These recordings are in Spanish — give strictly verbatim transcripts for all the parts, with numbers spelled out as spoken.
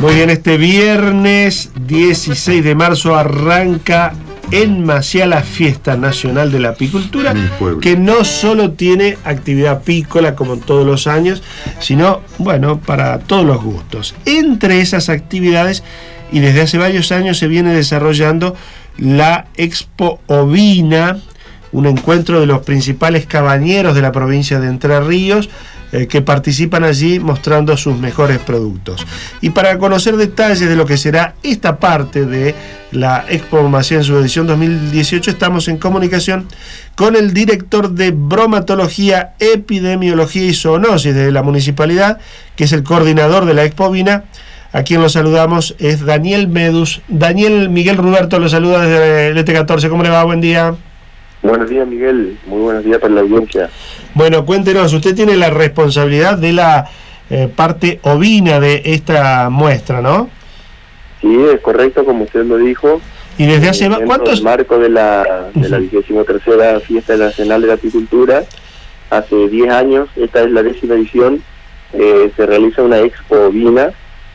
Muy bien, este viernes dieciséis de marzo arranca en Maciá la Fiesta Nacional de la Apicultura, que no solo tiene actividad apícola como todos los años, sino, bueno, para todos los gustos. Entre esas actividades, y desde hace varios años se viene desarrollando la Expo Ovina, un encuentro de los principales cabañeros de la provincia de Entre Ríos, eh, que participan allí mostrando sus mejores productos. Y para conocer detalles de lo que será esta parte de la Expo Maciá en su edición dos mil dieciocho, estamos en comunicación con el director de Bromatología, Epidemiología y Zoonosis de la municipalidad, que es el coordinador de la Expo Ovina, a quien lo saludamos, es Daniel Medus. Daniel, Miguel Ruberto lo saluda desde el E T catorce. ¿Cómo le va? Buen día. Buenos días, Miguel. Muy buenos días para la audiencia. Bueno, cuéntenos, usted tiene la responsabilidad de la eh, parte ovina de esta muestra, ¿no? Sí, es correcto, como usted lo dijo. ¿Y desde hace dentro cuántos? del marco de la, de la vigésima tercera Fiesta Nacional de la Apicultura, hace diez años, esta es la décima edición, eh, se realiza una expo ovina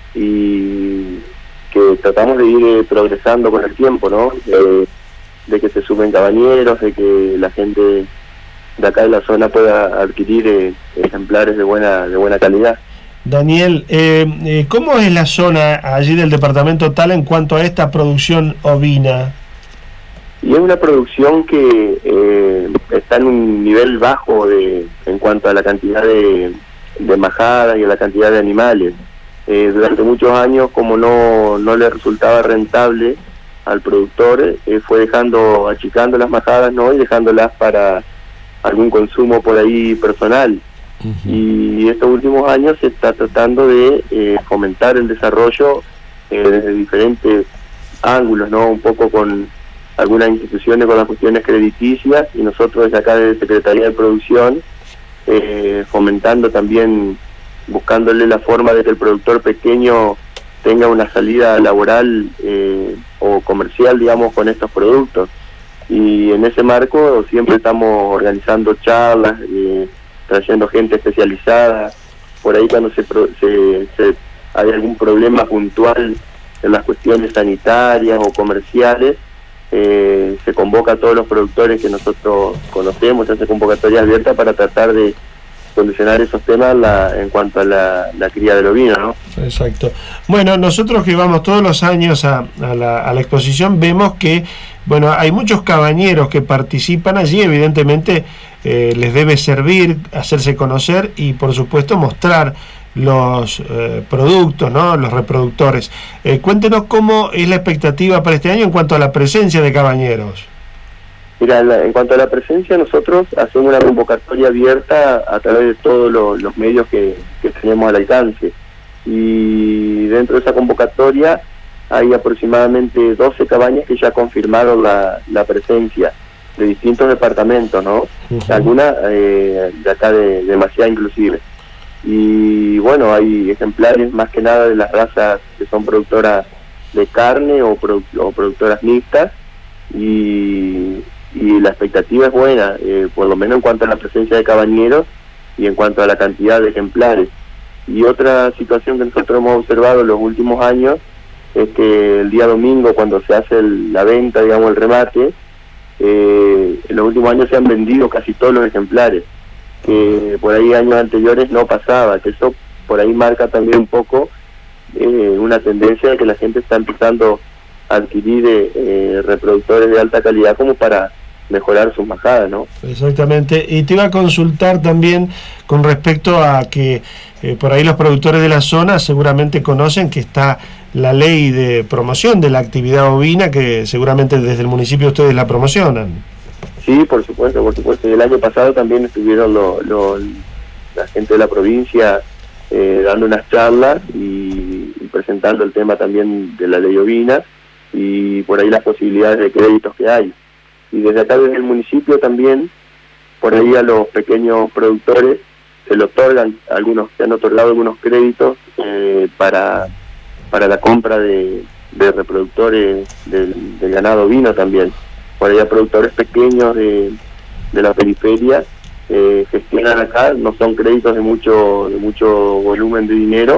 y que tratamos de ir eh, progresando con el tiempo, ¿no? Eh, de que se sumen cabañeros, de que la gente de acá de la zona pueda adquirir eh, ejemplares de buena de buena calidad. Daniel, eh, eh, ¿cómo es la zona allí del departamento Tala en cuanto a esta producción ovina? Y es una producción que eh, está en un nivel bajo de en cuanto a la cantidad de, de majadas y a la cantidad de animales. Eh, durante muchos años, como no, no le resultaba rentable al productor, eh, fue dejando, achicando las majadas, ¿no? Y dejándolas para algún consumo por ahí personal. Uh-huh. Y estos últimos años se está tratando de eh, fomentar el desarrollo eh, desde diferentes ángulos, ¿no? Un poco con algunas instituciones con las cuestiones crediticias, y nosotros desde acá de Secretaría de Producción eh, fomentando también, buscándole la forma de que el productor pequeño tenga una salida laboral eh, o comercial, digamos, con estos productos. Y en ese marco siempre estamos organizando charlas, eh, trayendo gente especializada. Por ahí cuando se, se, se hay algún problema puntual en las cuestiones sanitarias o comerciales, eh, se convoca a todos los productores que nosotros conocemos, se hace convocatoria abierta para tratar de solucionar esos temas la, en cuanto a la, la cría del ovino, ¿no? Exacto. Bueno, nosotros que vamos todos los años a, a, la, a la exposición, vemos que, bueno, hay muchos cabañeros que participan allí. Evidentemente eh, les debe servir, hacerse conocer y, por supuesto, mostrar los eh, productos, ¿no? Los reproductores. Eh, cuéntenos cómo es la expectativa para este año en cuanto a la presencia de cabañeros. Mira, la, en cuanto a la presencia, nosotros hacemos una convocatoria abierta a través de todos lo, los medios que, que tenemos al alcance. Y dentro de esa convocatoria hay aproximadamente doce cabañas que ya confirmaron la, la presencia de distintos departamentos, ¿no? Uh-huh. Algunas eh, de acá de, de Maciá inclusive. Y bueno, hay ejemplares más que nada de las razas que son productoras de carne o, produ o productoras mixtas, y y la expectativa es buena, eh, por lo menos en cuanto a la presencia de cabañeros y en cuanto a la cantidad de ejemplares. Y otra situación que nosotros hemos observado en los últimos años es que el día domingo, cuando se hace el, la venta, digamos, el remate, eh, en los últimos años se han vendido casi todos los ejemplares, que por ahí años anteriores no pasaba, que eso por ahí marca también un poco eh, una tendencia de que la gente está empezando a adquirir eh, reproductores de alta calidad como para mejorar sus majadas, ¿no? Exactamente. Y te iba a consultar también con respecto a que eh, por ahí los productores de la zona seguramente conocen que está la ley de promoción de la actividad ovina, que seguramente desde el municipio ustedes la promocionan. Sí, por supuesto, por supuesto. Y el año pasado también estuvieron lo, lo, la gente de la provincia eh, dando unas charlas y, y presentando el tema también de la ley ovina y por ahí las posibilidades de créditos que hay. Y desde acá, desde el municipio también, por ahí a los pequeños productores se le otorgan, algunos se han otorgado algunos créditos eh, para para la compra de, de reproductores del, del ganado ovino también. Por ahí a productores pequeños de, de la periferia eh, gestionan acá, no son créditos de mucho de mucho volumen de dinero,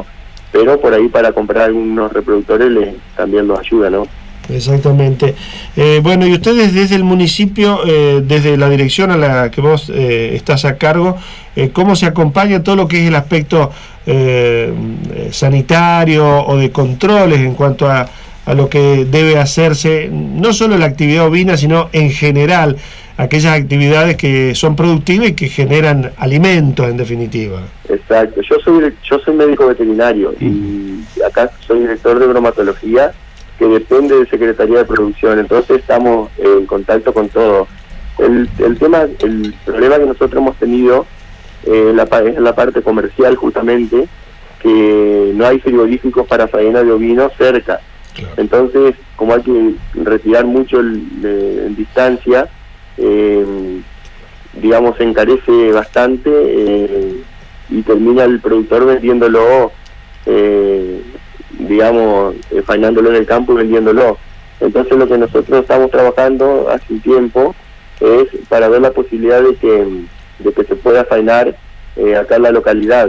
pero por ahí para comprar algunos reproductores le, también los ayuda, ¿no? Exactamente. Eh, bueno, y ustedes desde el municipio, eh, desde la dirección a la que vos eh, estás a cargo, eh, ¿cómo se acompaña todo lo que es el aspecto eh, sanitario o de controles en cuanto a, a lo que debe hacerse, no solo la actividad ovina, sino en general, aquellas actividades que son productivas y que generan alimentos, en definitiva? Exacto. Yo soy, yo soy médico veterinario y acá soy director de bromatología, que depende de Secretaría de Producción, entonces estamos en contacto con todo. El, el tema, el problema que nosotros hemos tenido eh, la, es la parte comercial, justamente, que no hay frigoríficos para faena de ovinos cerca. Claro. Entonces, como hay que retirar mucho el, de, en distancia, eh, digamos, se encarece bastante eh, y termina el productor vendiéndolo eh, digamos, eh, faenándolo en el campo y vendiéndolo. Entonces lo que nosotros estamos trabajando hace un tiempo es para ver la posibilidad de que, de que se pueda faenar eh, acá en la localidad.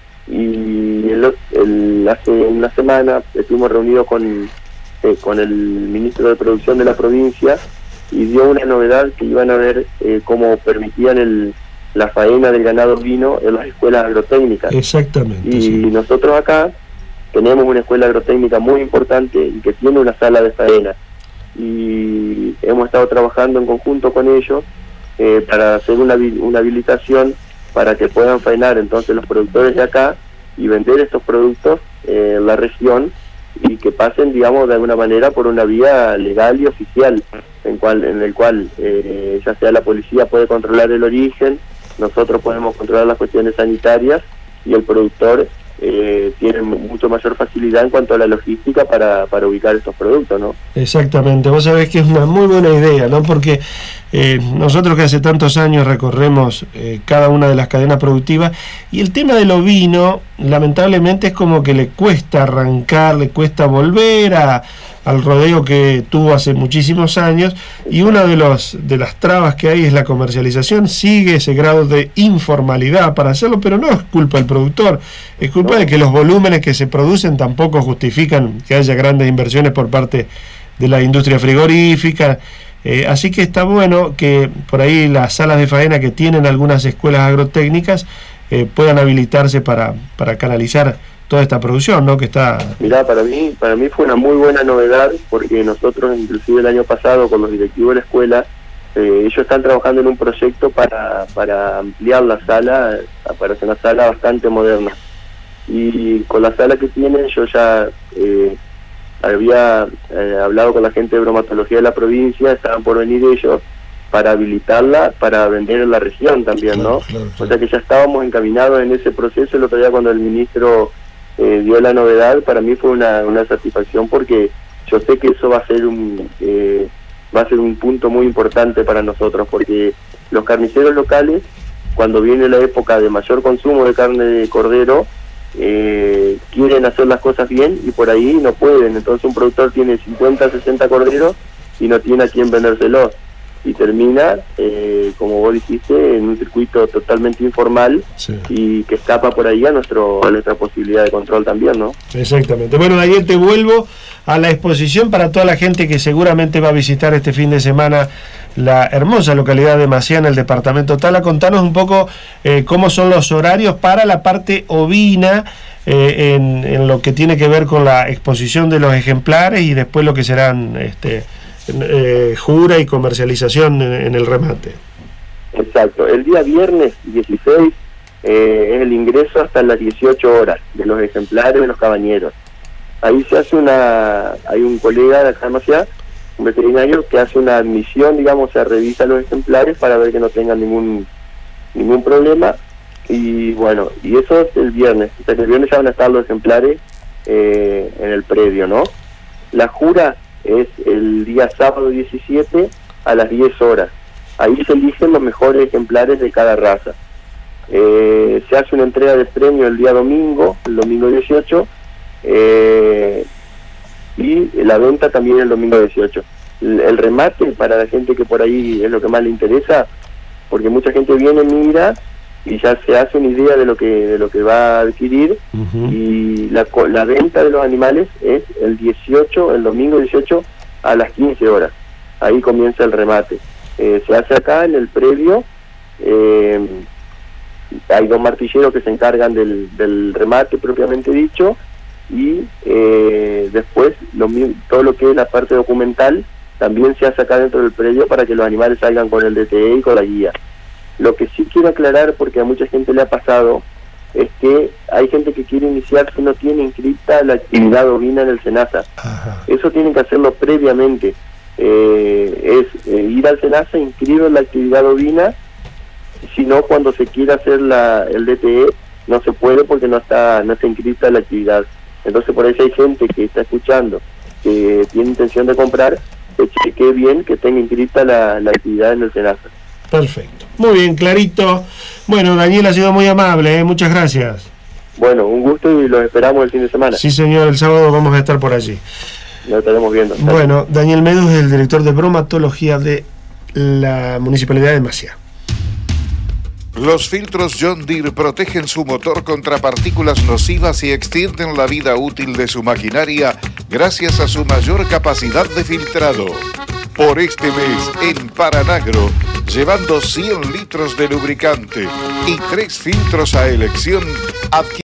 Y el, el, hace una semana estuvimos reunidos con, eh, con el ministro de Producción de la provincia y dio una novedad que iban a ver eh, cómo permitían el, la faena del ganado ovino en las escuelas agrotécnicas. Exactamente. Y sí. nosotros acá tenemos una escuela agrotécnica muy importante y que tiene una sala de faena. Y hemos estado trabajando en conjunto con ellos eh, para hacer una, una habilitación para que puedan faenar entonces los productores de acá y vender estos productos eh, en la región y que pasen, digamos, de alguna manera por una vía legal y oficial, en, cual, en el cual eh, ya sea la policía puede controlar el origen, nosotros podemos controlar las cuestiones sanitarias y el productor Eh, tienen mucho mayor facilidad en cuanto a la logística para, para ubicar estos productos, ¿no? Exactamente, vos sabés que es una muy buena idea, ¿no? Porque eh, nosotros que hace tantos años recorremos eh, cada una de las cadenas productivas, y el tema del ovino, lamentablemente, es como que le cuesta arrancar, le cuesta volver a, al rodeo que tuvo hace muchísimos años, y una de, los, de las trabas que hay es la comercialización. Sigue ese grado de informalidad para hacerlo, pero no es culpa del productor, es culpa de que los volúmenes que se producen tampoco justifican que haya grandes inversiones por parte de la industria frigorífica. Eh, así que está bueno que por ahí las salas de faena que tienen algunas escuelas agrotécnicas eh, puedan habilitarse para, para canalizar toda esta producción, ¿no? Que está... Mirá, para mí, para mí fue una muy buena novedad, porque nosotros, inclusive el año pasado, con los directivos de la escuela, eh, ellos están trabajando en un proyecto para, para ampliar la sala, para hacer una sala bastante moderna. Y con la sala que tienen, yo ya eh, había eh, hablado con la gente de bromatología de la provincia, estaban por venir ellos para habilitarla, para vender en la región también, ¿no? Claro, claro, claro. O sea que ya estábamos encaminados en ese proceso. El otro día, cuando el ministro eh, dio la novedad, para mí fue una, una satisfacción, porque yo sé que eso va a ser un eh, va a ser un punto muy importante para nosotros, porque los carniceros locales, cuando viene la época de mayor consumo de carne de cordero, eh, quieren hacer las cosas bien y por ahí no pueden. Entonces un productor tiene cincuenta, sesenta corderos y no tiene a quién vendérselos, y termina, eh, como vos dijiste, en un circuito totalmente informal, sí, y que escapa por ahí a, nuestro, a nuestra posibilidad de control también, ¿no? Exactamente. Bueno, Daniel, te vuelvo a la exposición para toda la gente que seguramente va a visitar este fin de semana la hermosa localidad de Maciá, en el departamento Tala. Contanos un poco eh, cómo son los horarios para la parte ovina, eh, en, en lo que tiene que ver con la exposición de los ejemplares y después lo que serán... este Eh, jura y comercialización en, en el remate. Exacto, el día viernes dieciséis eh, es el ingreso hasta las dieciocho horas de los ejemplares de los cabañeros. Ahí se hace una, hay un colega de acá de Maciá, un veterinario, que hace una admisión, digamos, se revisa los ejemplares para ver que no tengan ningún ningún problema, y bueno, y eso es el viernes. O sea que el viernes ya van a estar los ejemplares eh, en el predio, ¿no? La jura es el día sábado diecisiete a las diez horas. Ahí se eligen los mejores ejemplares de cada raza. Eh, se hace una entrega de premio el día domingo, el domingo dieciocho, eh, y la venta también el domingo dieciocho. El, el remate, para la gente que por ahí es lo que más le interesa, porque mucha gente viene, mira, y ya se hace una idea de lo que de lo que va a adquirir. Uh-huh. Y la, la venta de los animales es el dieciocho, el domingo dieciocho a las quince horas. Ahí comienza el remate. Eh, se hace acá en el predio. Eh, hay dos martilleros que se encargan del, del remate propiamente dicho, y eh, después lo, todo lo que es la parte documental también se hace acá dentro del predio para que los animales salgan con el D T E y con la guía. Lo que sí quiero aclarar, porque a mucha gente le ha pasado, es que hay gente que quiere iniciar que no tiene inscrita la actividad ovina en el SENASA. Ajá. Eso tienen que hacerlo previamente. Eh, es eh, ir al SENASA, inscribir la actividad ovina, si no, cuando se quiera hacer la, el D T E, no se puede porque no está no está inscrita la actividad. Entonces, por eso hay gente que está escuchando, que tiene intención de comprar, que chequee bien que tenga inscrita la, la actividad en el SENASA. Perfecto. Muy bien, clarito. Bueno, Daniel ha sido muy amable, ¿eh? Muchas gracias. Bueno, un gusto y los esperamos el fin de semana. Sí, señor, el sábado vamos a estar por allí. Lo estaremos viendo. Bueno, Daniel Medus es el director de bromatología de la Municipalidad de Maciá. Los filtros John Deere protegen su motor contra partículas nocivas y extienden la vida útil de su maquinaria gracias a su mayor capacidad de filtrado. Por este mes, en Paranagro, llevando cien litros de lubricante y tres filtros a elección, adquiere